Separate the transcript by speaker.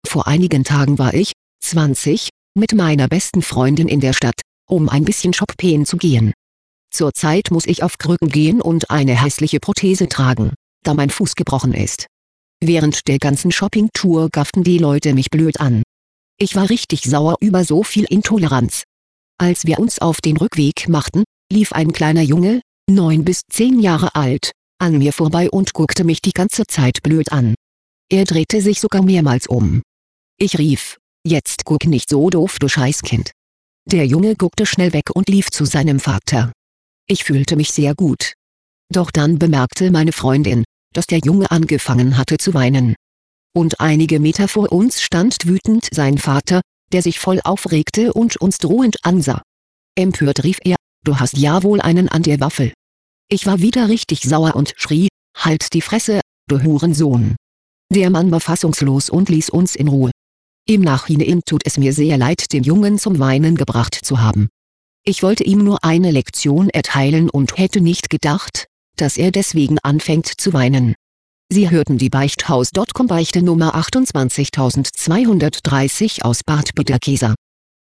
Speaker 1: Vor einigen Tagen war ich, 20, mit meiner besten Freundin in der Stadt, um ein bisschen shoppen zu gehen. Zurzeit muss ich auf Krücken gehen und eine hässliche Prothese tragen, da mein Fuß gebrochen ist. Während der ganzen Shoppingtour gafften die Leute mich blöd an. Ich war richtig sauer über so viel Intoleranz. Als wir uns auf den Rückweg machten, lief ein kleiner Junge, 9 bis 10 Jahre alt, an mir vorbei und guckte mich die ganze Zeit blöd an. Er drehte sich sogar mehrmals um. Ich rief: „Jetzt guck nicht so doof, du Scheißkind." Der Junge guckte schnell weg und lief zu seinem Vater. Ich fühlte mich sehr gut. Doch dann bemerkte meine Freundin, dass der Junge angefangen hatte zu weinen. Und einige Meter vor uns stand wütend sein Vater, der sich voll aufregte und uns drohend ansah. Empört rief er: „Du hast ja wohl einen an der Waffel." Ich war wieder richtig sauer und schrie: „Halt die Fresse, du Hurensohn." Der Mann war fassungslos und ließ uns in Ruhe. Im Nachhinein tut es mir sehr leid, den Jungen zum Weinen gebracht zu haben. Ich wollte ihm nur eine Lektion erteilen und hätte nicht gedacht, dass er deswegen anfängt zu weinen. Sie hörten die Beichthaus.com Beichte Nummer 28230 aus Bad Bederkesa.